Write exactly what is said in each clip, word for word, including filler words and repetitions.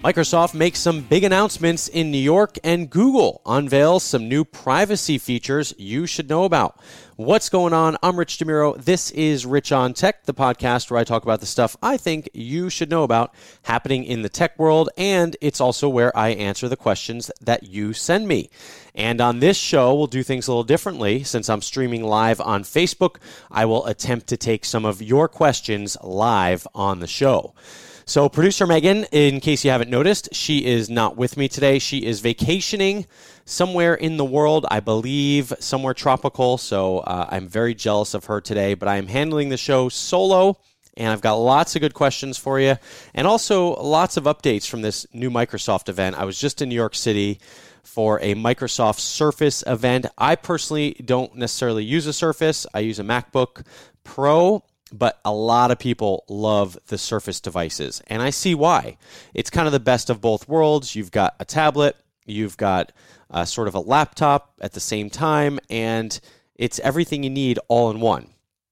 Microsoft makes some big announcements in New York, and Google unveils some new privacy features you should know about. What's going on? I'm Rich DeMuro. This is Rich on Tech, the podcast where I talk about the stuff I think you should know about happening in the tech world, and it's also where I answer the questions that you send me. And on this show, we'll do things a little differently. Since I'm streaming live on Facebook, I will attempt to take some of your questions live on the show. So producer Megan, in case you haven't noticed, she is not with me today. She is vacationing somewhere in the world, I believe somewhere tropical. So uh, I'm very jealous of her today, but I am handling the show solo, and I've got lots of good questions for you, and also lots of updates from this new Microsoft event. I was just in New York City for a Microsoft Surface event. I personally don't necessarily use a Surface. I use a MacBook Pro, but a lot of people love the Surface devices, and I see why. It's kind of the best of both worlds. You've got a tablet, you've got uh, sort of a laptop at the same time, and it's everything you need all in one.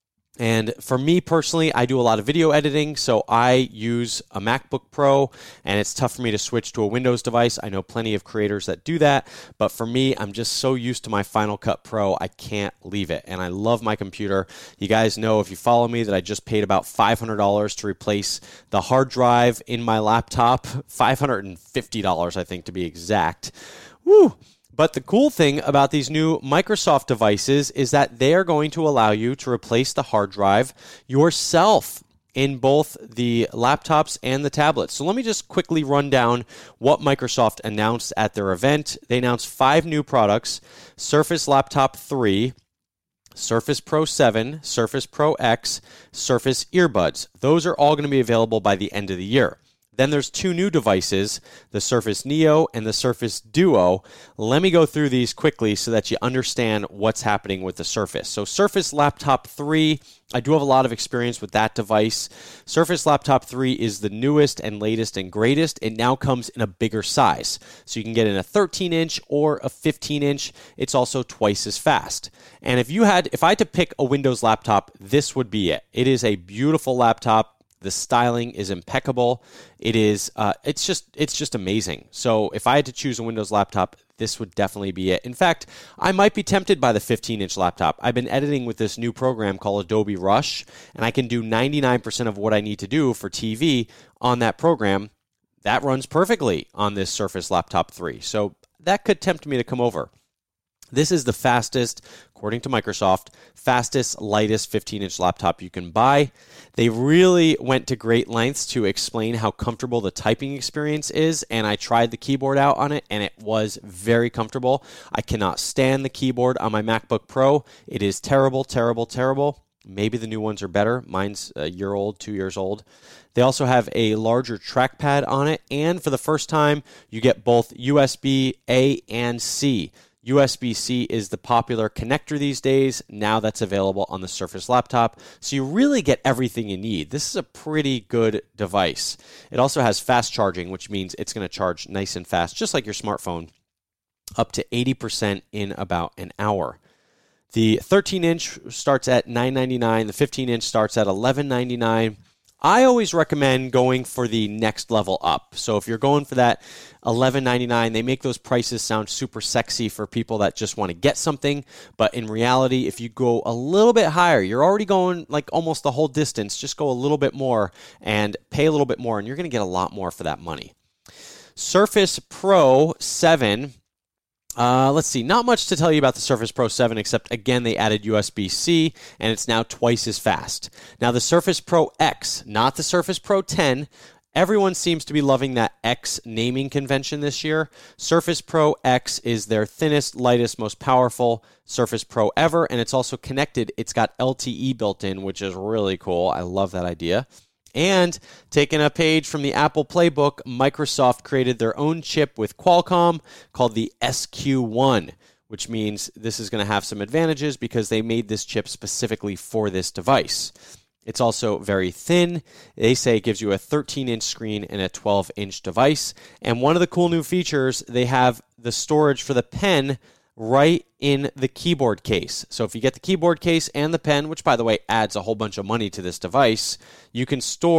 And for me personally, I do a lot of video editing, so I use a MacBook Pro, and it's tough for me to switch to a Windows device. I know plenty of creators that do that, but for me, I'm just so used to my Final Cut Pro, I can't leave it, and I love my computer. You guys know, if you follow me, that I just paid about five hundred dollars to replace the hard drive in my laptop, five hundred fifty dollars, I think, to be exact. Woo! But the cool thing about these new Microsoft devices is that they are going to allow you to replace the hard drive yourself in both the laptops and the tablets. So let me just quickly run down what Microsoft announced at their event. They announced five new products: Surface Laptop three, Surface Pro seven, Surface Pro X, Surface Earbuds. Those are all going to be available by the end of the year. Then there's two new devices, the Surface Neo and the Surface Duo. Let me go through these quickly so that you understand what's happening with the Surface. So Surface Laptop three, I do have a lot of experience with that device. Surface Laptop three is the newest and latest and greatest. It now comes in a bigger size. So you can get in a thirteen inch or a fifteen inch. It's also twice as fast. And if you had, if I had to pick a Windows laptop, this would be it. It is a beautiful laptop. The styling is impeccable. It is, uh, it's just, it's just amazing. So if I had to choose a Windows laptop, this would definitely be it. In fact, I might be tempted by the fifteen inch laptop. I've been editing with this new program called Adobe Rush, and I can do ninety-nine percent of what I need to do for T V on that program. That runs perfectly on this Surface Laptop three. So that could tempt me to come over. This is the fastest, according to Microsoft, fastest, lightest fifteen inch laptop you can buy. They really went to great lengths to explain how comfortable the typing experience is, and I tried the keyboard out on it, and it was very comfortable. I cannot stand the keyboard on my MacBook Pro. It is terrible, terrible, terrible. Maybe the new ones are better. Mine's a year old, two years old. They also have a larger trackpad on it, and for the first time, you get both U S B A and C. U S B-C is the popular connector these days. Now that's available on the Surface Laptop. So you really get everything you need. This is a pretty good device. It also has fast charging, which means it's going to charge nice and fast, just like your smartphone, up to eighty percent in about an hour. The thirteen inch starts at nine ninety-nine. The fifteen inch starts at eleven ninety-nine. I always recommend going for the next level up. So if you're going for that eleven ninety-nine, they make those prices sound super sexy for people that just want to get something. But in reality, if you go a little bit higher, you're already going like almost the whole distance. Just go a little bit more and pay a little bit more, and you're going to get a lot more for that money. Surface Pro seven. Uh, let's see, not much to tell you about the Surface Pro seven, except, again, they added U S B-C, and it's now twice as fast. Now, the Surface Pro X, not the Surface Pro ten, everyone seems to be loving that X naming convention this year. Surface Pro X is their thinnest, lightest, most powerful Surface Pro ever, and it's also connected. It's got L T E built in, which is really cool. I love that idea. And taking a page from the Apple playbook, Microsoft created their own chip with Qualcomm called the S Q one, which means this is going to have some advantages because they made this chip specifically for this device. It's also very thin. They say it gives you a thirteen inch screen and a twelve inch device. And one of the cool new features, they have the storage for the pen right in the keyboard case. So if you get the keyboard case and the pen, which by the way adds a whole bunch of money to this device, you can store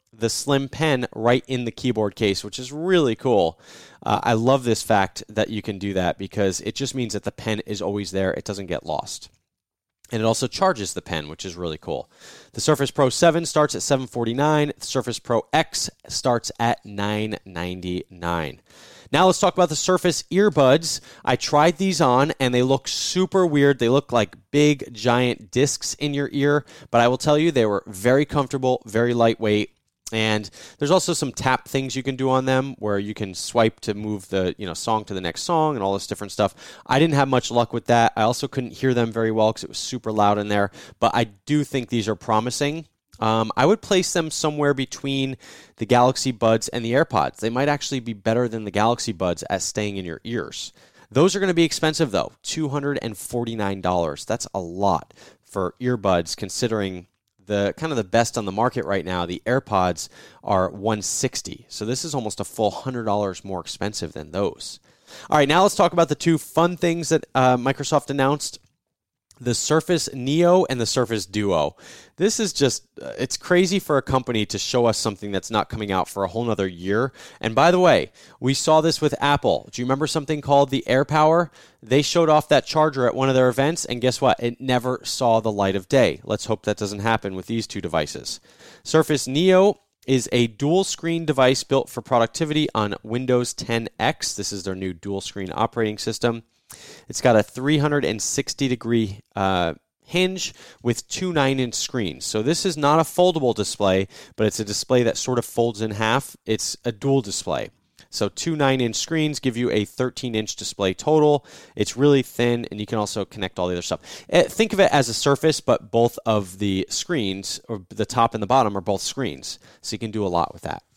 the slim pen right in the keyboard case, which is really cool. Uh, I love this fact that you can do that because it just means that the pen is always there. It doesn't get lost. And it also charges the pen, which is really cool. The Surface Pro seven starts at seven hundred forty-nine dollars. The Surface Pro X starts at nine hundred ninety-nine dollars. Now let's talk about the Surface earbuds. I tried these on, and they look super weird. They look like big, giant discs in your ear. But I will tell you, they were very comfortable, very lightweight. And there's also some tap things you can do on them where you can swipe to move the you know song to the next song and all this different stuff. I didn't have much luck with that. I also couldn't hear them very well because it was super loud in there. But I do think these are promising. Um, I would place them somewhere between the Galaxy Buds and the AirPods. They might actually be better than the Galaxy Buds at staying in your ears. Those are going to be expensive, though, two hundred forty-nine dollars. That's a lot for earbuds considering the kind of the best on the market right now. The AirPods are one hundred sixty dollars. So this is almost a full one hundred dollars more expensive than those. All right, now let's talk about the two fun things that uh, Microsoft announced. The Surface Neo and the Surface Duo. This is just, uh, it's crazy for a company to show us something that's not coming out for a whole nother year. And by the way, we saw this with Apple. Do you remember something called the AirPower? They showed off that charger at one of their events, and guess what? It never saw the light of day. Let's hope that doesn't happen with these two devices. Surface Neo is a dual screen device built for productivity on Windows ten X. This is their new dual screen operating system. It's got a three hundred sixty degree uh, hinge with two nine inch screens. So this is not a foldable display, but it's a display that sort of folds in half. It's a dual display. So two nine inch screens give you a thirteen inch display total. It's really thin, and you can also connect all the other stuff. Think of it as a Surface, but both of the screens, or the top and the bottom, are both screens. So you can do a lot with that.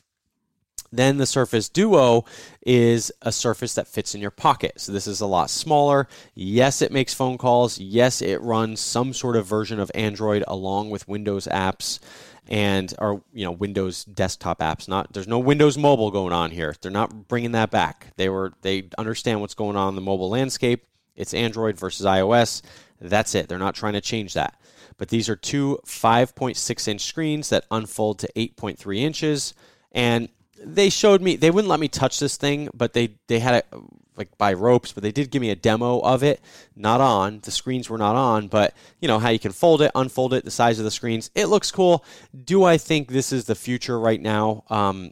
Then the Surface Duo is a Surface that fits in your pocket. So this is a lot smaller. Yes, it makes phone calls. Yes, it runs some sort of version of Android along with Windows apps and or you know Windows desktop apps. Not there's no Windows Mobile going on here. They're not bringing that back. They were they understand what's going on in the mobile landscape. It's Android versus iOS. That's it. They're not trying to change that. But these are two five point six inch screens that unfold to eight point three inches, and they showed me, they wouldn't let me touch this thing, but they, they had it like by ropes, but they did give me a demo of it. Not on. The screens were not on, but you know how you can fold it, unfold it, the size of the screens. It looks cool. Do I think this is the future right now? Um,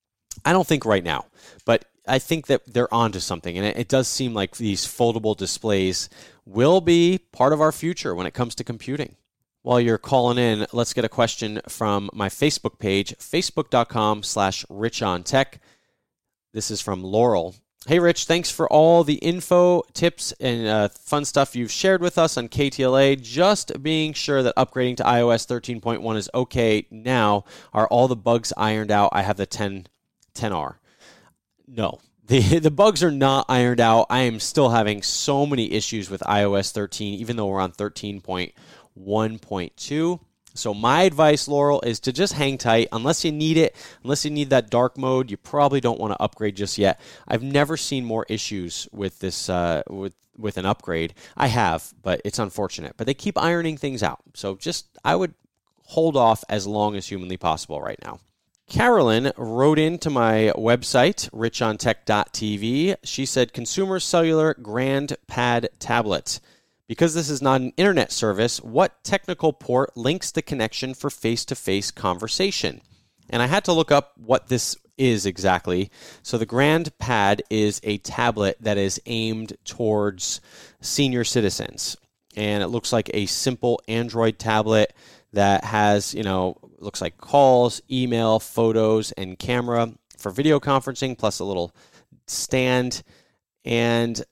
I don't think right now, but I think that they're onto something, and it, it does seem like these foldable displays will be part of our future when it comes to computing. While you're calling in, let's get a question from my Facebook page, facebook.com slash richontech. This is from Laurel. Hey, Rich, thanks for all the info, tips, and uh, fun stuff you've shared with us on K T L A. Just being sure that upgrading to i O S thirteen point one is okay now. Are all the bugs ironed out? I have the ten, ten R. No. The, the bugs are not ironed out. I am still having so many issues with i O S thirteen, even though we're on thirteen point one point two. So my advice, Laurel, is to just hang tight. Unless you need it, unless you need that dark mode, you probably don't want to upgrade just yet. I've never seen more issues with this uh, with with an upgrade. I have, but it's unfortunate. But they keep ironing things out. So just I would hold off as long as humanly possible right now. Carolyn wrote into my website, rich on tech dot t v. She said, Consumer Cellular Grand Pad Tablet. Because this is not an internet service, what technical port links the connection for face-to-face conversation? And I had to look up what this is exactly. So the Grand Pad is a tablet that is aimed towards senior citizens. And it looks like a simple Android tablet that has, you know, looks like calls, email, photos, and camera for video conferencing, plus a little stand. And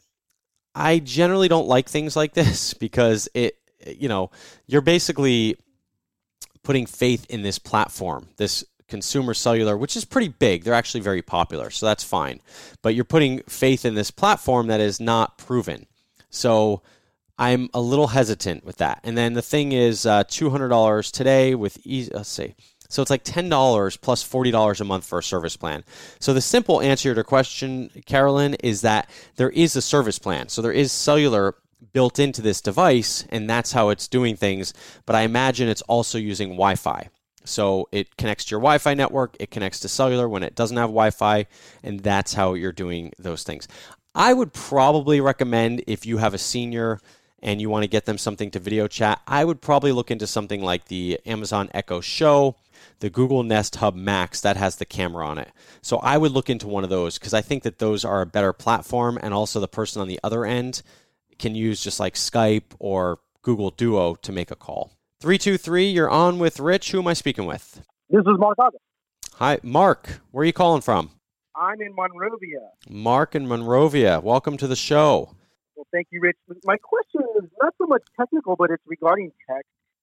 I generally don't like things like this because it, you know, you're basically putting faith in this platform, this Consumer Cellular, which is pretty big. They're actually very popular, so that's fine. But you're putting faith in this platform that is not proven. So I'm a little hesitant with that. And then the thing is uh, two hundred dollars today with, easy, let's see. So it's like ten dollars plus forty dollars a month for a service plan. So the simple answer to your question, Carolyn, is that there is a service plan. So there is cellular built into this device, and that's how it's doing things. But I imagine it's also using Wi-Fi. So it connects to your Wi-Fi network, it connects to cellular when it doesn't have Wi-Fi, and that's how you're doing those things. I would probably recommend, if you have a senior and you want to get them something to video chat, I would probably look into something like the Amazon Echo Show, the Google Nest Hub Max that has the camera on it. So I would look into one of those because I think that those are a better platform, and also the person on the other end can use just like Skype or Google Duo to make a call. three two three, you're on with Rich. Who am I speaking with? This is Mark August. Hi, Mark. Where are you calling from? I'm in Monrovia. Mark in Monrovia. Welcome to the show. Well, thank you, Rich. My question is not so much technical, but it's regarding tech.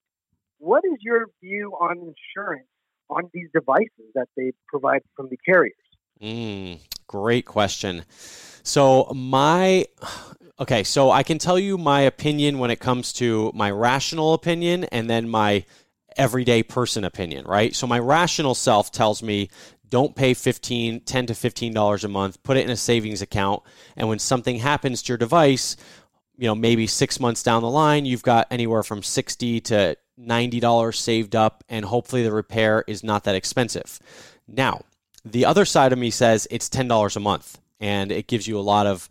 What is your view on insurance on these devices that they provide from the carriers? Mm, great question. So my, okay, so I can tell you my opinion when it comes to my rational opinion and then my everyday person opinion, right? So my rational self tells me don't pay fifteen, ten to fifteen dollars a month, put it in a savings account, and when something happens to your device, you know, maybe six months down the line, you've got anywhere from sixty to ninety dollars saved up, and hopefully the repair is not that expensive. Now, the other side of me says it's ten dollars a month, and it gives you a lot of,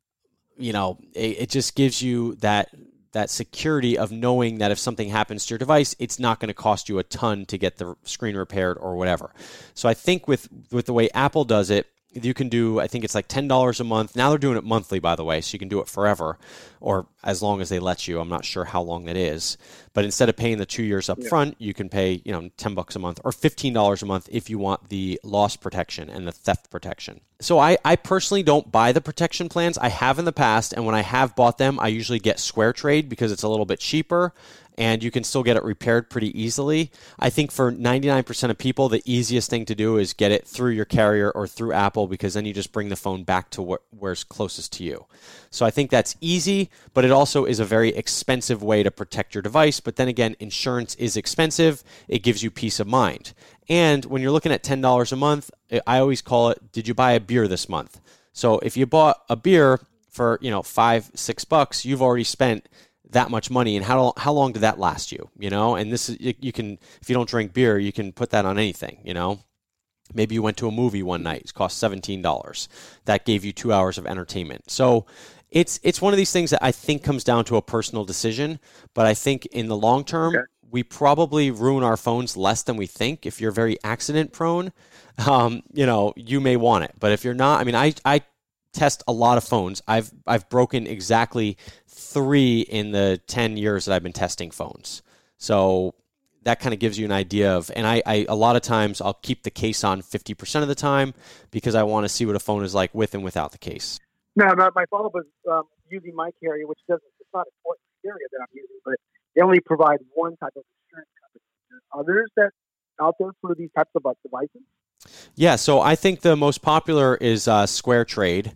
you know, it, it just gives you that that security of knowing that if something happens to your device, it's not going to cost you a ton to get the screen repaired or whatever. So I think with, with the way Apple does it, you can do, I think it's like ten dollars a month. Now they're doing it monthly, by the way, so you can do it forever or as long as they let you. I'm not sure how long that is. But instead of paying the two years up yeah. front, you can pay, you know, ten bucks a month or fifteen dollars a month if you want the loss protection and the theft protection. So I, I personally don't buy the protection plans. I have in the past, and when I have bought them, I usually get SquareTrade because it's a little bit cheaper and you can still get it repaired pretty easily. I think for ninety-nine percent of people, the easiest thing to do is get it through your carrier or through Apple, because then you just bring the phone back to wh- where's closest to you. So I think that's easy, but it also is a very expensive way to protect your device. But then again, insurance is expensive. It gives you peace of mind. And when you're looking at ten dollars a month, I always call it, did you buy a beer this month? So if you bought a beer for, you know, five, six bucks, you've already spent that much money, and how how long did that last you? You know, and this is, you can, if you don't drink beer, you can put that on anything. You know, maybe you went to a movie one night, it cost seventeen dollars. That gave you two hours of entertainment. So it's it's one of these things that I think comes down to a personal decision. But I think in the long term, okay. we probably ruin our phones less than we think. If you're very accident prone, um, you know, you may want it. But if you're not, I mean, I I test a lot of phones. I've I've broken exactly three in the ten years that I've been testing phones. So that kind of gives you an idea of, and I, I a lot of times I'll keep the case on fifty percent of the time because I want to see what a phone is like with and without the case. No, my, my follow-up is um, using my carrier, which doesn't, it's not a important carrier that I'm using, but they only provide one type of insurance company. There's others that out there for these types of devices? Yeah, so I think the most popular is uh, SquareTrade,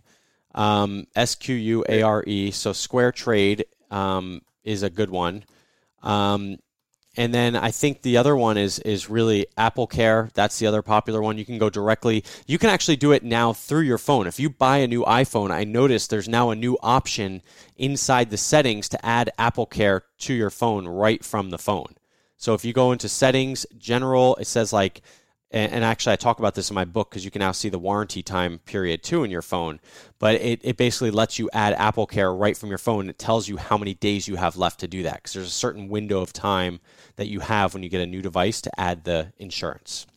um, S Q U A R E. So SquareTrade um, is a good one. Um, and then I think the other one is is really AppleCare. That's the other popular one. You can go directly. You can actually do it now through your phone. If you buy a new iPhone, I noticed there's now a new option inside the settings to add AppleCare to your phone right from the phone. So if you go into settings, general, it says like, and actually I talk about this in my book because you can now see the warranty time period too in your phone, but it, it basically lets you add AppleCare right from your phone. It tells you how many days you have left to do that because there's a certain window of time that you have when you get a new device to add the insurance.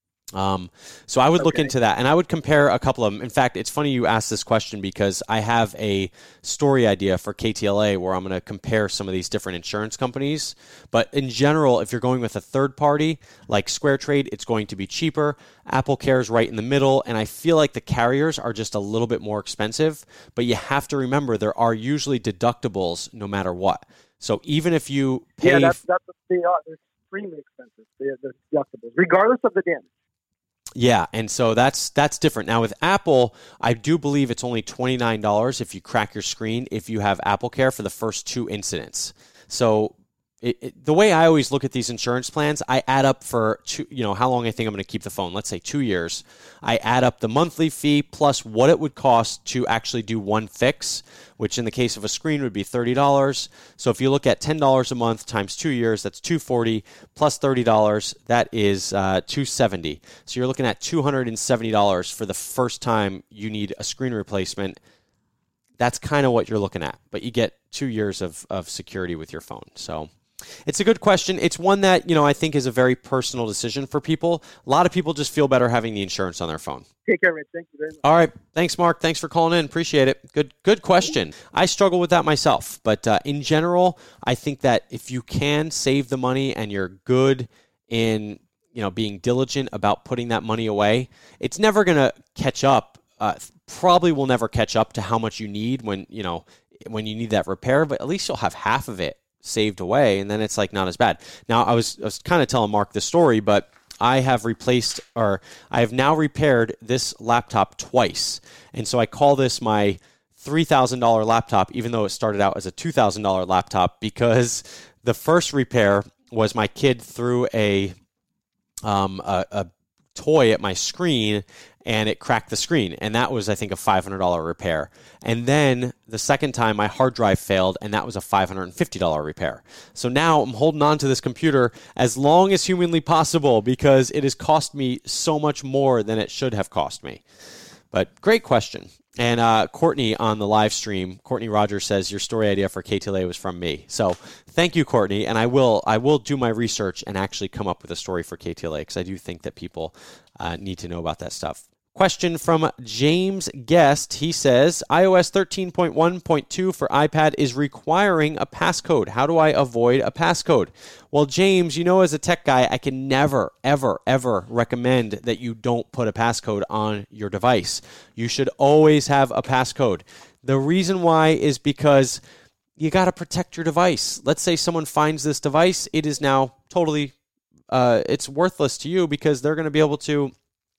Um, so I would look okay. into that, and I would compare a couple of them. In fact, it's funny you asked this question because I have a story idea for K T L A where I'm going to compare some of these different insurance companies. But in general, if you're going with a third party like SquareTrade, it's going to be cheaper. AppleCare is right in the middle, and I feel like the carriers are just a little bit more expensive. But you have to remember there are usually deductibles no matter what. So even if you pay, yeah, that's, that's they are they're extremely expensive. They're, they're deductibles, regardless of the damage. Yeah, and so that's that's different. Now with Apple, I do believe it's only twenty-nine dollars if you crack your screen if you have AppleCare for the first two incidents. So it, it, the way I always look at these insurance plans, I add up for, two, you know, how long I think I'm going to keep the phone. Let's say two years. I add up the monthly fee plus what it would cost to actually do one fix, which in the case of a screen would be thirty dollars. So if you look at ten dollars a month times two years, that's two hundred forty dollars plus thirty dollars, that is uh, two hundred seventy dollars. So you're looking at two hundred seventy dollars for the first time you need a screen replacement. That's kind of what you're looking at, but you get two years of, of security with your phone. So it's a good question. It's one that, you know, I think is a very personal decision for people. A lot of people just feel better having the insurance on their phone. Take care, Rich. Thank you very much. All right. Thanks, Mark. Thanks for calling in. Appreciate it. Good, good question. I struggle with that myself, but uh, in general, I think that if you can save the money and you're good in, you know, being diligent about putting that money away, it's never going to catch up. Uh, probably will never catch up to how much you need when, you know, when you need that repair, but at least you'll have half of it saved away, and then it's like not as bad. Now, I was, I was kind of telling Mark this story, but I have replaced, or I have now repaired this laptop twice. And so I call this my three thousand dollars laptop, even though it started out as a two thousand dollars laptop, because the first repair was my kid threw a, um, a, a toy at my screen and it cracked the screen. And that was, I think, a five hundred dollars repair. And then the second time my hard drive failed, and that was a five hundred fifty dollars repair. So now I'm holding on to this computer as long as humanly possible because it has cost me so much more than it should have cost me. But great question. And uh, Courtney on the live stream, Courtney Rogers says, your story idea for K T L A was from me. So thank you, Courtney. And I will I will do my research and actually come up with a story for K T L A because I do think that people uh, need to know about that stuff. Question from James Guest. He says, i O S thirteen point one point two for iPad is requiring a passcode. How do I avoid a passcode? Well, James, you know, as a tech guy, I can never, ever, ever recommend that you don't put a passcode on your device. You should always have a passcode. The reason why is because you got to protect your device. Let's say someone finds this device. It is now totally, uh, it's worthless to you because they're going to be able to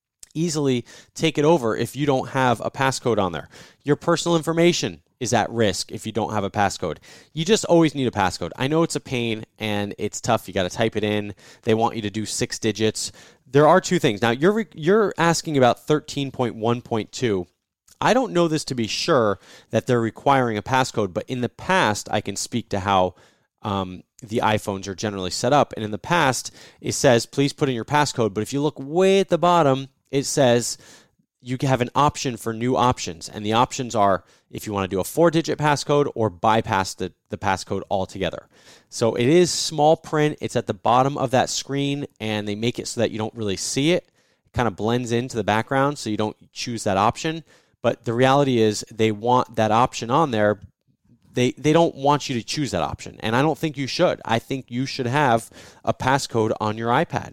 easily take it over if you don't have a passcode on there. Your personal information is at risk if you don't have a passcode. You just always need a passcode. I know it's a pain and it's tough. You got to type it in. They want you to do six digits. There are two things. Now, you're you're asking about thirteen point one point two. I don't know this to be sure that they're requiring a passcode, but in the past, I can speak to how um, the iPhones are generally set up. And in the past, it says, please put in your passcode. But if you look way at the bottom, it says you have an option for new options. And the options are if you want to do a four-digit passcode or bypass the, the passcode altogether. So it is small print. It's at the bottom of that screen, and they make it so that you don't really see it. It kind of blends into the background, so you don't choose that option. But the reality is they want that option on there. They, they don't want you to choose that option, and I don't think you should. I think you should have a passcode on your iPad.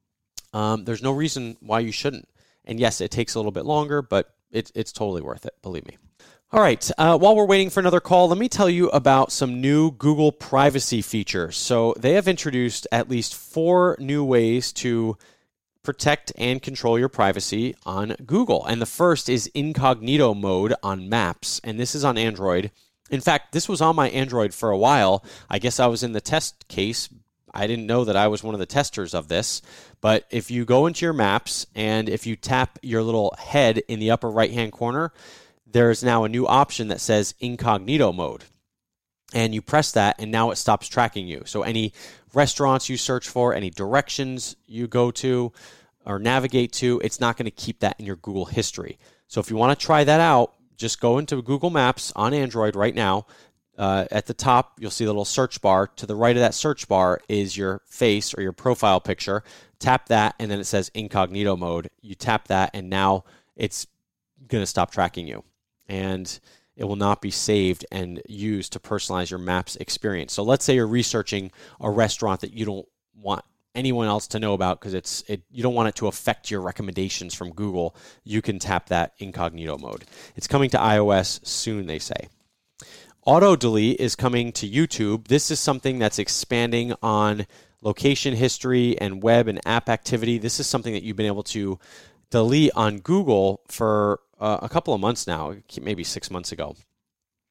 Um, there's no reason why you shouldn't. And yes, it takes a little bit longer, but it, it's totally worth it, believe me. All right, uh, while we're waiting for another call, let me tell you about some new Google privacy features. So they have introduced at least four new ways to protect and control your privacy on Google. And the first is incognito mode on Maps, and this is on Android. In fact, this was on my Android for a while. I guess I was in the test case. I didn't know that I was one of the testers of this, but if you go into your Maps and if you tap your little head in the upper right-hand corner, there's now a new option that says incognito mode. And you press that, and now it stops tracking you. So any restaurants you search for, any directions you go to or navigate to, it's not going to keep that in your Google history. So if you want to try that out, just go into Google Maps on Android right now. Uh, at the top, you'll see the little search bar. To the right of that search bar is your face or your profile picture. Tap that, and then it says incognito mode. You tap that, and now it's going to stop tracking you. And it will not be saved and used to personalize your Maps experience. So let's say you're researching a restaurant that you don't want anyone else to know about because it's it, you don't want it to affect your recommendations from Google. You can tap that incognito mode. It's coming to iOS soon, they say. Auto delete is coming to YouTube. This is something that's expanding on location history and web and app activity. This is something that you've been able to delete on Google for uh, a couple of months now, maybe six months ago.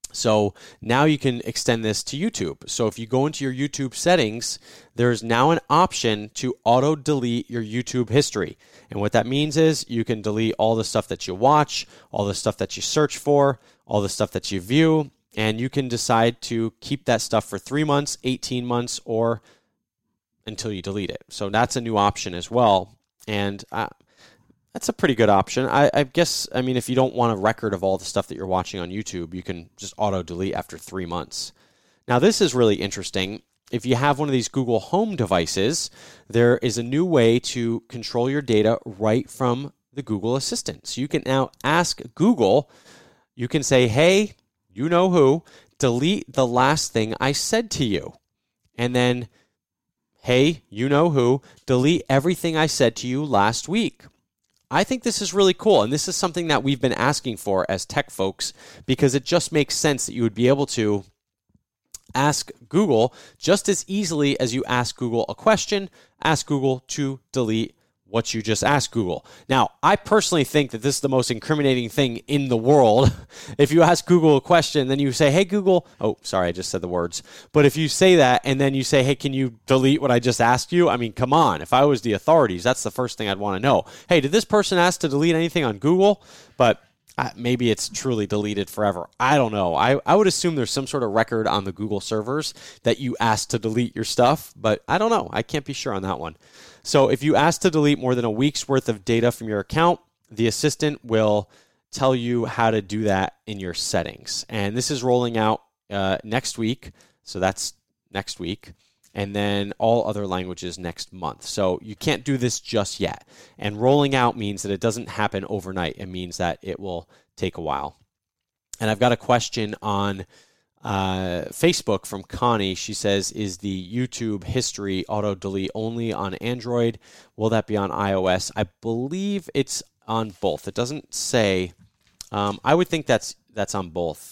So now you can extend this to YouTube. So if you go into your YouTube settings, there's now an option to auto delete your YouTube history. And what that means is you can delete all the stuff that you watch, all the stuff that you search for, all the stuff that you view, and you can decide to keep that stuff for three months, eighteen months, or until you delete it. So that's a new option as well. And uh, that's a pretty good option. I, I guess, I mean, if you don't want a record of all the stuff that you're watching on YouTube, you can just auto-delete after three months. Now, this is really interesting. If you have one of these Google Home devices, there is a new way to control your data right from the Google Assistant. So you can now ask Google, you can say, hey, you know who, delete the last thing I said to you. And then, hey, you know who, delete everything I said to you last week. I think this is really cool, and this is something that we've been asking for as tech folks because it just makes sense that you would be able to ask Google just as easily as you ask Google a question, ask Google to delete what you just asked Google. Now, I personally think that this is the most incriminating thing in the world. If you ask Google a question, then you say, hey, Google, oh, sorry, I just said the words. But if you say that and then you say, hey, can you delete what I just asked you? I mean, come on. If I was the authorities, that's the first thing I'd want to know. Hey, did this person ask to delete anything on Google? But Uh, maybe it's truly deleted forever. I don't know. I, I would assume there's some sort of record on the Google servers that you asked to delete your stuff, but I don't know. I can't be sure on that one. So if you ask to delete more than a week's worth of data from your account, the assistant will tell you how to do that in your settings. And this is rolling out uh, next week. So that's next week. And then all other languages next month. So you can't do this just yet. And rolling out means that it doesn't happen overnight. It means that it will take a while. And I've got a question on uh, Facebook from Connie. She says, is the YouTube history auto-delete only on Android? Will that be on iOS? I believe it's on both. It doesn't say. Um, I would think that's that's on both.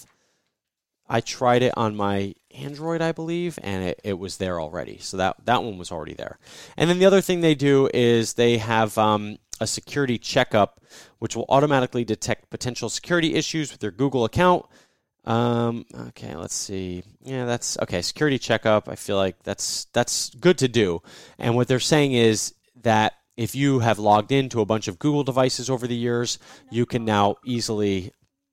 I tried it on my Android, I believe, and it, it was there already. So that, that one was already there. And then the other thing they do is they have um, a security checkup, which will automatically detect potential security issues with your Google account. Um, okay, let's see. Yeah, that's okay. Security checkup. I feel like that's that's good to do. And what they're saying is that if you have logged into a bunch of Google devices over the years, you can now easily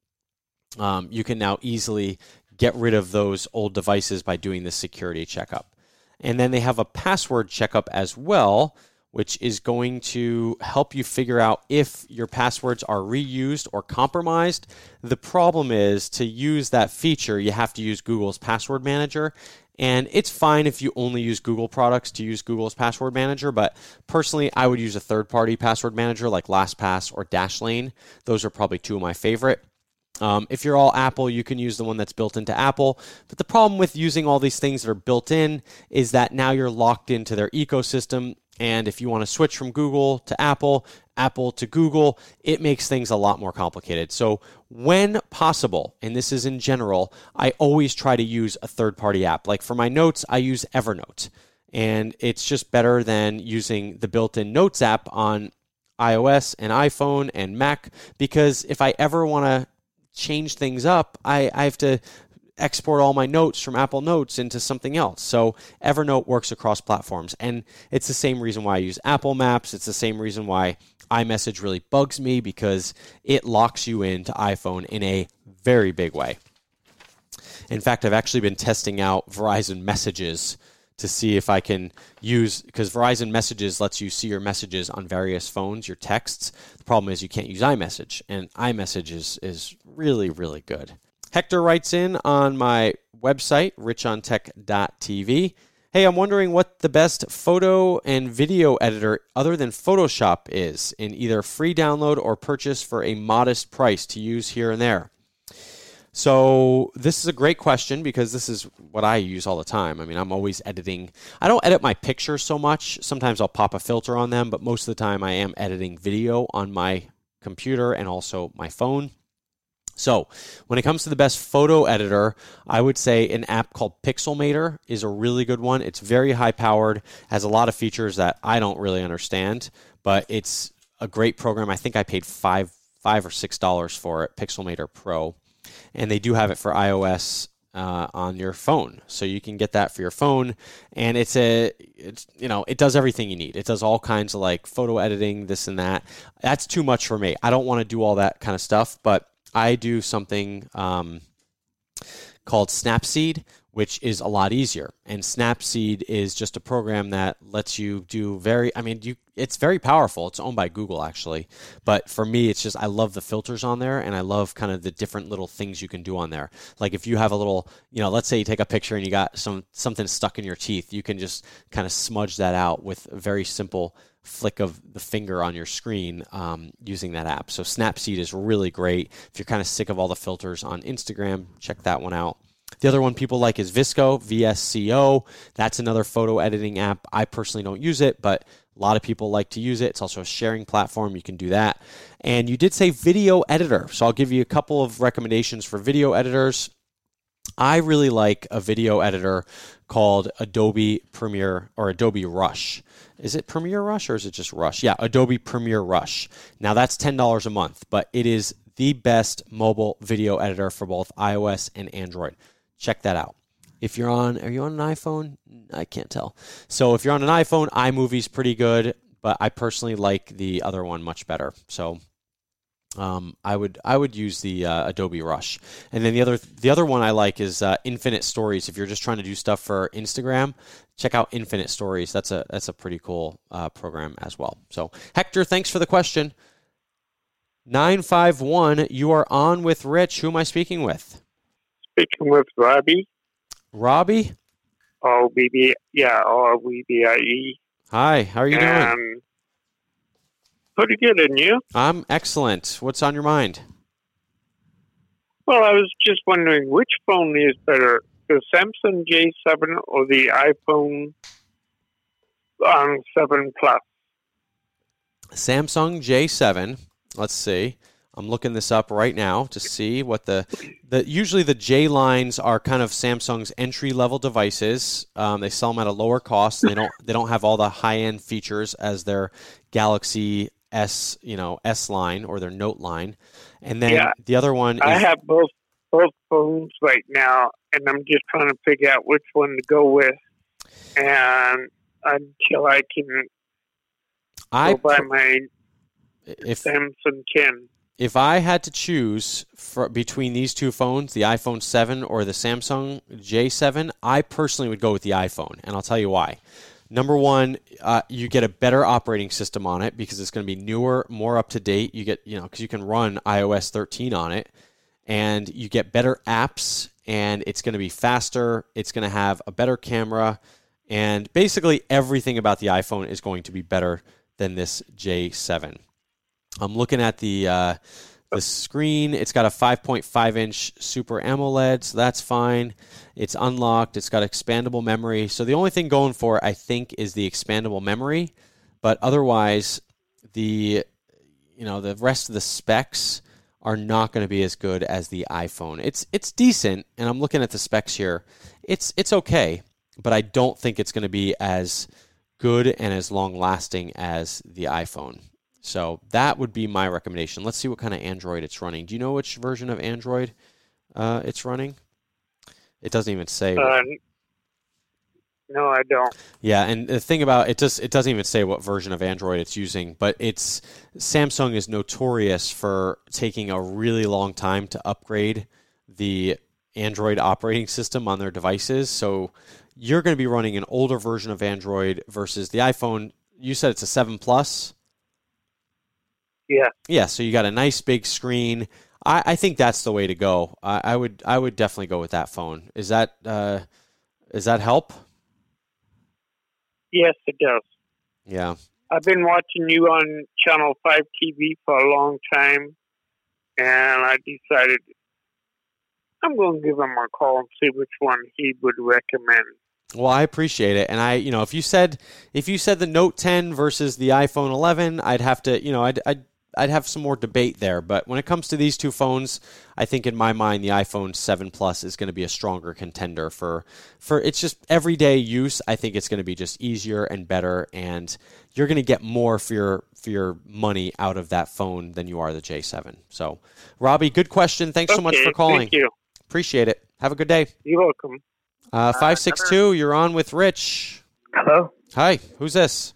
um, you can now easily get rid of those old devices by doing this security checkup. And then they have a password checkup as well, which is going to help you figure out if your passwords are reused or compromised. The problem is, to use that feature, you have to use Google's password manager. And it's fine if you only use Google products to use Google's password manager, but personally, I would use a third-party password manager like LastPass or Dashlane. Those are probably two of my favorite. Um, if you're all Apple, you can use the one that's built into Apple. But the problem with using all these things that are built in is that now you're locked into their ecosystem. And if you want to switch from Google to Apple, Apple to Google, it makes things a lot more complicated. So when possible, and this is in general, I always try to use a third-party app. Like for my notes, I use Evernote. And it's just better than using the built-in Notes app on iOS and iPhone and Mac, because if I ever want to change things up, I, I have to export all my notes from Apple Notes into something else. So Evernote works across platforms. And it's the same reason why I use Apple Maps. It's the same reason why iMessage really bugs me, because it locks you into iPhone in a very big way. In fact, I've actually been testing out Verizon Messages to see if I can use, because Verizon Messages lets you see your messages on various phones, your texts. The problem is you can't use iMessage, and iMessage is, is really, really good. Hector writes in on my website, rich on tech dot t v. Hey, I'm wondering what the best photo and video editor other than Photoshop is in either free download or purchase for a modest price to use here and there. So this is a great question, because this is what I use all the time. I mean, I'm always editing. I don't edit my pictures so much. Sometimes I'll pop a filter on them, but most of the time I am editing video on my computer and also my phone. So when it comes to the best photo editor, I would say an app called Pixelmator is a really good one. It's very high powered, has a lot of features that I don't really understand, but it's a great program. I think I paid five, five or six dollars for it, Pixelmator Pro. and they do have it for iOS uh, on your phone, so you can get that for your phone. And it's a, it's you know, it does everything you need. It does all kinds of like photo editing, this and that. That's too much for me. I don't want to do all that kind of stuff, but I do something um, called Snapseed, which is a lot easier. And Snapseed is just a program that lets you do very, I mean, you it's very powerful. It's owned by Google, actually. But for me, it's just, I love the filters on there, and I love kind of the different little things you can do on there. Like if you have a little, you know, let's say you take a picture and you got some something stuck in your teeth, you can just kind of smudge that out with a very simple flick of the finger on your screen um, using that app. So Snapseed is really great. If you're kind of sick of all the filters on Instagram, check that one out. The other one people like is VSCO, V S C O. That's another photo editing app. I personally don't use it, but a lot of people like to use it. It's also a sharing platform. You can do that. And you did say video editor. So I'll give you a couple of recommendations for video editors. I really like a video editor called Adobe Premiere or Adobe Rush. Is it Premiere Rush or is it just Rush? Yeah, Adobe Premiere Rush. Now that's ten dollars a month, but it is the best mobile video editor for both iOS and Android. Check that out. If you're on, are you on an iPhone? I can't tell. So if you're on an iPhone, iMovie's pretty good, but I personally like the other one much better. So um, I would I would use the uh, Adobe Rush. And then the other the other one I like is uh, Infinite Stories. If you're just trying to do stuff for Instagram, check out Infinite Stories. That's a that's a pretty cool uh, program as well. So Hector, thanks for the question. nine five one, you are on with Rich. Who am I speaking with? Speaking with Robbie. Robbie? O B B, yeah, O B B I E. Hi, how are you and doing? Pretty good, and you? I'm excellent. What's on your mind? Well, I was just wondering which phone is better, the Samsung J seven or the iPhone um, seven Plus? Samsung J seven. Let's see. I'm looking this up right now to see what the, the usually the J lines are kind of Samsung's entry level devices. Um, they sell them at a lower cost. They don't they don't have all the high end features as their Galaxy S you know S line or their Note line. And then yeah, the other one is, I have both both phones right now, and I'm just trying to figure out which one to go with, and until I can I go buy my if Samsung ten. If I had to choose for, between these two phones, the iPhone seven or the Samsung J seven, I personally would go with the iPhone, and I'll tell you why. Number one, uh, you get a better operating system on it because it's going to be newer, more up to date. You get, you know, because you can run i O S thirteen on it, and you get better apps, and it's going to be faster. It's going to have a better camera, and basically everything about the iPhone is going to be better than this J seven. I'm looking at the uh, the screen. It's got a five point five inch Super AMOLED, so that's fine. It's unlocked. It's got expandable memory. So the only thing going for it, I think, is the expandable memory. But otherwise, the you know the rest of the specs are not going to be as good as the iPhone. It's it's decent, and I'm looking at the specs here. It's it's okay, but I don't think it's going to be as good and as long lasting as the iPhone. So that would be my recommendation. Let's see what kind of Android it's running. Do you know which version of Android uh, it's running? It doesn't even say. Uh, no, I don't. Yeah, and the thing about it, just it doesn't even say what version of Android it's using. But it's Samsung is notorious for taking a really long time to upgrade the Android operating system on their devices. So you're going to be running an older version of Android versus the iPhone. You said it's a seven Plus. Yeah. Yeah, so you got a nice big screen. I, I think that's the way to go. I, I would I would definitely go with that phone. Is that uh, is that help? Yes, it does. Yeah. I've been watching you on Channel five T V for a long time, and I decided I'm going to give him a call and see which one he would recommend. Well, I appreciate it, and I, you know, if you said if you said the Note ten versus the iPhone eleven, I'd have to, you know, I'd, I'd I'd have some more debate there. But when it comes to these two phones, I think in my mind the iPhone seven Plus is going to be a stronger contender for for it's just everyday use. I think it's going to be just easier and better, and you're going to get more for your for your money out of that phone than you are the J seven. So, Robbie, good question. Thanks okay, so much for calling. Thank you. Appreciate it. Have a good day. You're welcome. Uh, five six two, you're on with Rich. Hello. Hi, who's this?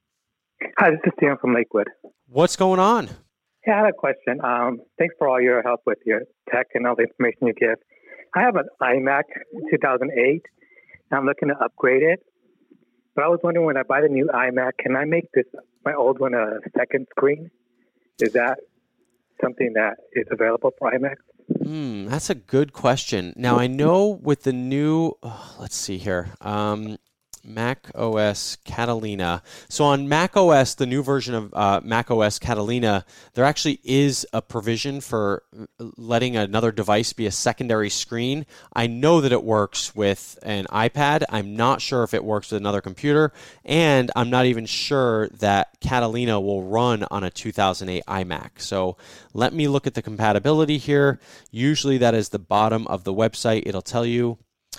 Hi, this is Sam from Lakewood. What's going on? Yeah, I had a question. Um, thanks for all your help with your tech and all the information you give. I have an iMac two thousand eight, and I'm looking to upgrade it. But I was wondering, when I buy the new iMac, can I make this my old one a second screen? Is that something that is available for iMac? Hmm, that's a good question. Now, I know with the new, oh, let's see here, um, Mac O S Catalina. So on Mac O S, the new version of uh, Mac O S Catalina, there actually is a provision for letting another device be a secondary screen. I know that it works with an iPad. I'm not sure if it works with another computer, and I'm not even sure that Catalina will run on a two thousand eight iMac. So let me look at the compatibility here. Usually that is the bottom of the website. It'll tell you.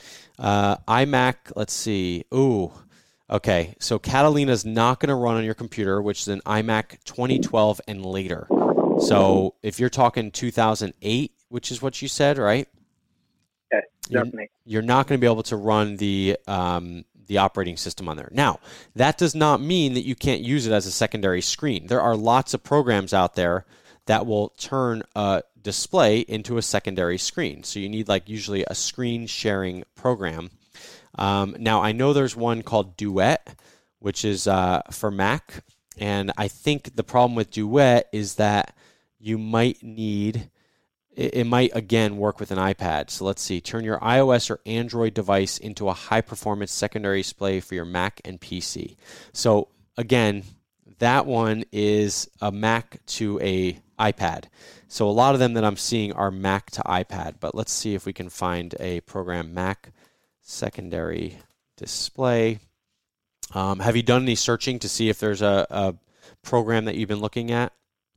Uh, iMac, let's see. Ooh, okay. So Catalina is not going to run on your computer, which is an iMac twenty twelve and later. So if you're talking two thousand eight, which is what you said, right? Yes, definitely. You're, you're not going to be able to run the um, the operating system on there. Now, that does not mean that you can't use it as a secondary screen. There are lots of programs out there that will turn a display into a secondary screen. So you need like usually a screen sharing program. Um, now I know there's one called Duet, which is uh, for Mac. And I think the problem with Duet is that you might need, it, it might again work with an iPad. So let's see, turn your iOS or Android device into a high performance secondary display for your Mac and P C. So again, that one is a Mac to a iPad. So a lot of them that I'm seeing are Mac to iPad, but let's see if we can find a program, Mac secondary display. Um, have you done any searching to see if there's a, a program that you've been looking at?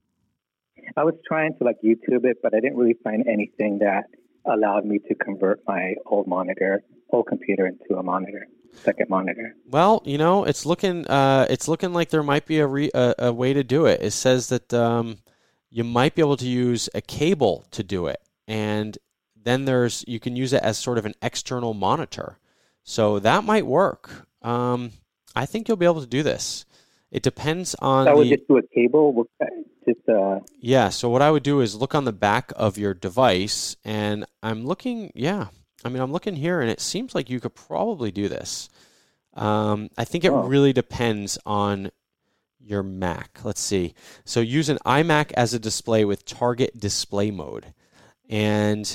I was trying to like YouTube it, but I didn't really find anything that allowed me to convert my old monitor, old computer into a monitor, second monitor. Well, you know, it's looking uh, it's looking like there might be a, re, a, a way to do it. It says that um, you might be able to use a cable to do it, and then there's you can use it as sort of an external monitor. So that might work. Um, I think you'll be able to do this. It depends on I would the, just do a cable. Just uh. Yeah. So what I would do is look on the back of your device, and I'm looking. Yeah. I mean, I'm looking here, and it seems like you could probably do this. Um, I think it Oh. really depends on your Mac. Let's see. So use an iMac as a display with target display mode, and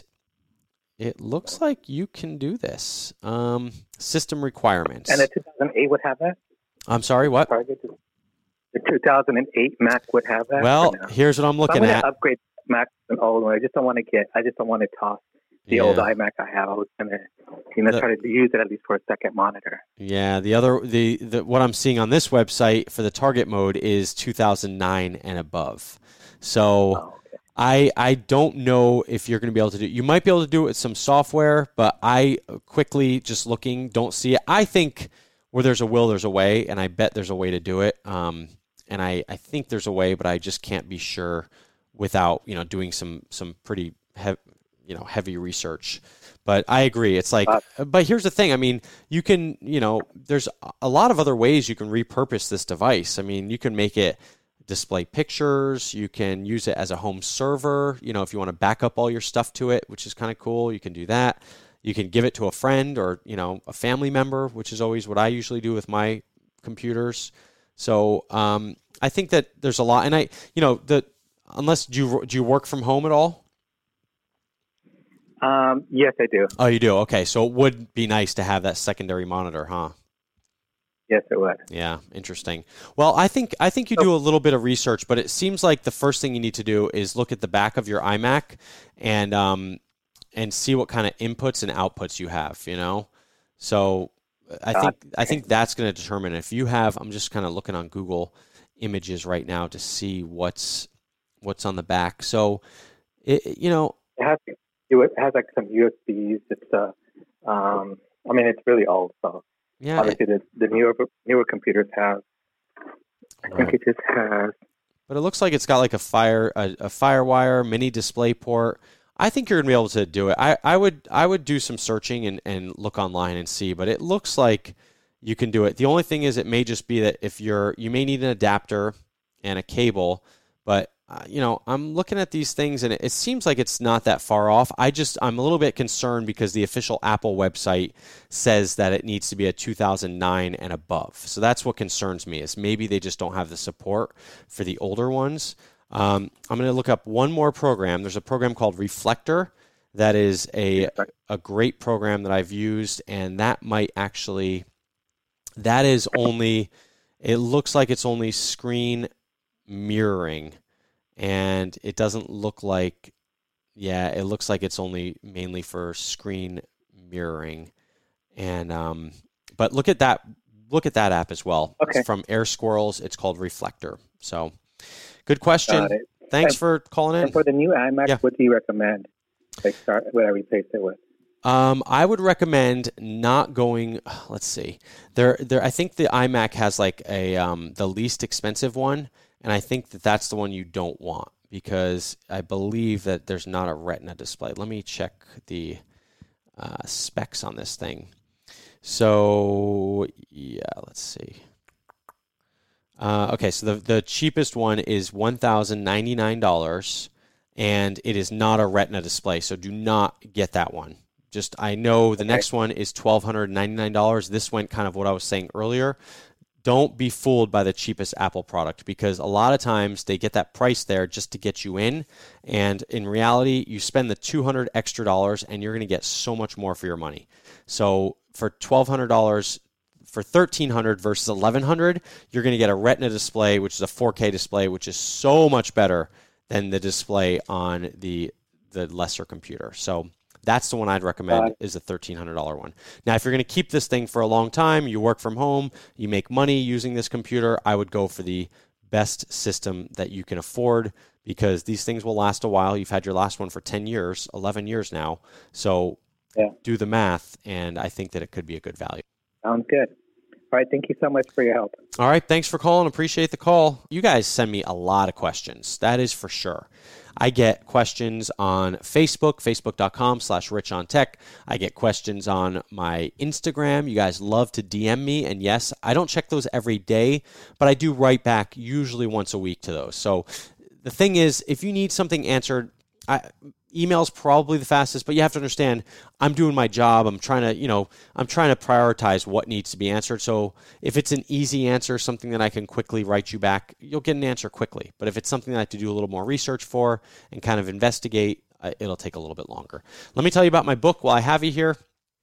it looks like you can do this. Um, system requirements. And the two thousand eight would have that? I'm sorry, what? Target. The two thousand eight Mac would have that? Well, or no? here's what I'm So I'm looking going at. to upgrade Mac to an old one. I just don't want to get, I just don't want to toss the Yeah. old iMac I have. I was going to, you know, The- try to use it at least for a second monitor. Yeah, the other the, the what I'm seeing on this website for the target mode is two thousand nine and above. So Oh, okay. I I don't know if you're going to be able to do. You might be able to do it with some software, but I quickly just looking don't see it. I think where there's a will, there's a way, and I bet there's a way to do it. Um, and I, I think there's a way, but I just can't be sure without you know doing some some pretty heavy you know heavy research. But I agree. It's like, Uh, but here's the thing. I mean, you can, you know, there's a lot of other ways you can repurpose this device. I mean, you can make it display pictures. You can use it as a home server. You know, if you want to back up all your stuff to it, which is kind of cool, you can do that. You can give it to a friend or, you know, a family member, which is always what I usually do with my computers. So um, I think that there's a lot. And I, you know, the unless do you, do you work from home at all? Um, yes, I do. Oh, you do? Okay. So it would be nice to have that secondary monitor, huh? Yes, it would. Yeah, interesting. Well, I think I think you do a little bit of research, but it seems like the first thing you need to do is look at the back of your iMac and um, and see what kind of inputs and outputs you have. You know, so I think I think that's going to determine if you have. I'm just kind of looking on Google Images right now to see what's what's on the back. So, it, you know, it has it has like some U S Bs. It's uh, um, I mean, it's really old. So yeah, obviously it, the, the newer newer computers have. I right. think it just has. But it looks like it's got like a fire a, a FireWire mini display port. I think you're gonna be able to do it. I, I would I would do some searching and, and look online and see, but it looks like you can do it. The only thing is it may just be that if you're you may need an adapter and a cable, but uh, you know, I'm looking at these things and it, it seems like it's not that far off. I just I'm a little bit concerned because the official Apple website says that it needs to be a two thousand nine and above. So that's what concerns me, is maybe they just don't have the support for the older ones. Um, I'm going to look up one more program. There's a program called Reflector that is a a great program that I've used, and that might actually that is only it looks like it's only screen mirroring. And it doesn't look like, yeah, it looks like it's only mainly for screen mirroring. And um, but look at that, look at that app as well. Okay. It's from Air Squirrels. It's called Reflector. So, good question. Thanks and, for calling in. And for the new iMac, yeah. What do you recommend? Like, start what I replace it with. Um, I would recommend not going. Let's see. There, there. I think the iMac has like a um, the least expensive one. And I think that that's the one you don't want because I believe that there's not a Retina display. Let me check the uh, specs on this thing. So, yeah, let's see. Uh, okay, so the, the cheapest one is one thousand ninety-nine dollars, and it is not a Retina display, so do not get that one. Just, I know the okay. next one is one thousand two hundred ninety-nine dollars. This went kind of what I was saying earlier. Don't be fooled by the cheapest Apple product because a lot of times they get that price there just to get you in. And in reality, you spend the two hundred extra dollars and you're going to get so much more for your money. So for twelve hundred dollars, for thirteen hundred dollars versus eleven hundred dollars, you're going to get a Retina display, which is a four K display, which is so much better than the display on the, the lesser computer. So that's the one I'd recommend is the thirteen hundred dollars one. Now, if you're going to keep this thing for a long time, you work from home, you make money using this computer, I would go for the best system that you can afford because these things will last a while. You've had your last one for ten years, eleven years now. So yeah. do the math, and I think that it could be a good value. Sounds good. All right, thank you so much for your help. All right, thanks for calling. Appreciate the call. You guys send me a lot of questions. That is for sure. I get questions on Facebook, facebook.com slash richontech. I get questions on my Instagram. You guys love to D M me. And yes, I don't check those every day, but I do write back usually once a week to those. So the thing is, if you need something answered, I, email's probably the fastest, but you have to understand I'm doing my job. I'm trying to, you know, I'm trying to prioritize what needs to be answered. So if it's an easy answer, something that I can quickly write you back, you'll get an answer quickly. But if it's something that I have to do a little more research for and kind of investigate, uh, it'll take a little bit longer. Let me tell you about my book while I have you here.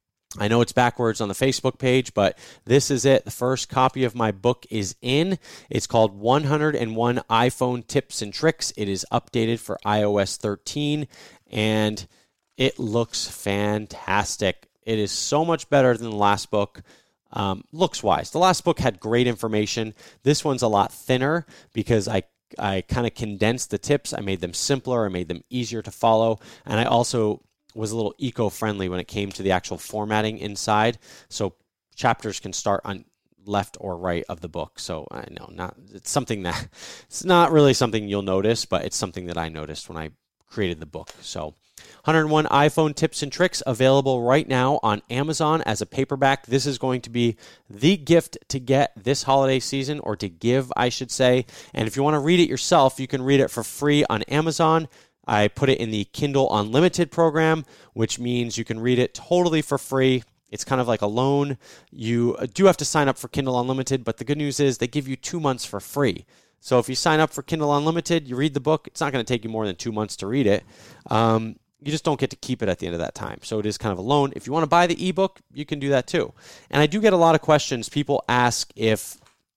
I know it's backwards on the Facebook page, but this is it. The first copy of my book is in. It's called one oh one iPhone Tips and Tricks. It is updated for i O S thirteen, and it looks fantastic. It is so much better than the last book, um, looks-wise. The last book had great information. This one's a lot thinner because I I kind of condensed the tips. I made them simpler. I made them easier to follow, and I also was a little eco-friendly when it came to the actual formatting inside. So chapters can start on left or right of the book. So I know not it's something that it's not really something you'll notice, but it's something that I noticed when I created the book. So one oh one iPhone Tips and Tricks available right now on Amazon as a paperback. This is going to be the gift to get this holiday season, or to give, I should say. And if you want to read it yourself, you can read it for free on Amazon. I put it in the Kindle Unlimited program, which means you can read it totally for free. It's kind of like a loan. You do have to sign up for Kindle Unlimited, but the good news is they give you two months for free. So if you sign up for Kindle Unlimited, you read the book, it's not going to take you more than two months to read it. Um, you just don't get to keep it at the end of that time. So it is kind of a loan. If you want to buy the ebook, you can do that too. And I do get a lot of questions. People ask if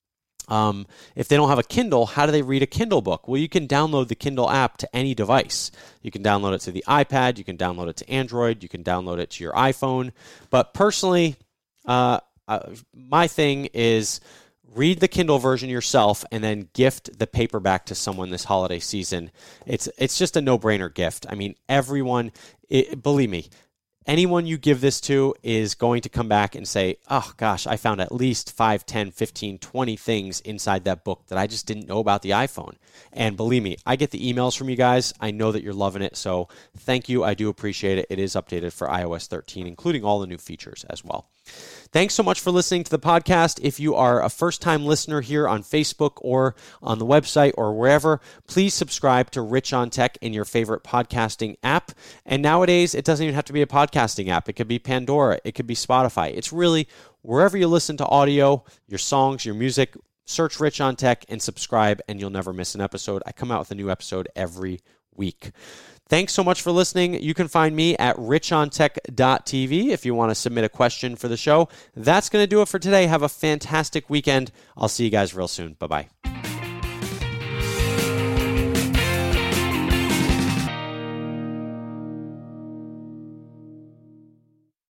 Um, if they don't have a Kindle, how do they read a Kindle book? Well, you can download the Kindle app to any device. You can download it to the iPad. You can download it to Android. You can download it to your iPhone. But personally, uh, uh, my thing is read the Kindle version yourself and then gift the paperback to someone this holiday season. It's it's just a no-brainer gift. I mean, everyone, it, believe me, anyone you give this to is going to come back and say, oh gosh, I found at least five, ten, fifteen, twenty things inside that book that I just didn't know about the iPhone. And believe me, I get the emails from you guys. I know that you're loving it. So thank you. I do appreciate it. It is updated for i O S thirteen, including all the new features as well. Thanks so much for listening to the podcast. If you are a first-time listener here on Facebook or on the website or wherever, please subscribe to Rich on Tech in your favorite podcasting app. And nowadays, it doesn't even have to be a podcasting app. It could be Pandora. It could be Spotify. It's really wherever you listen to audio, your songs, your music, search Rich on Tech and subscribe, and you'll never miss an episode. I come out with a new episode every week. Thanks so much for listening. You can find me at rich on tech dot t v if you want to submit a question for the show. That's going to do it for today. Have a fantastic weekend. I'll see you guys real soon. Bye-bye.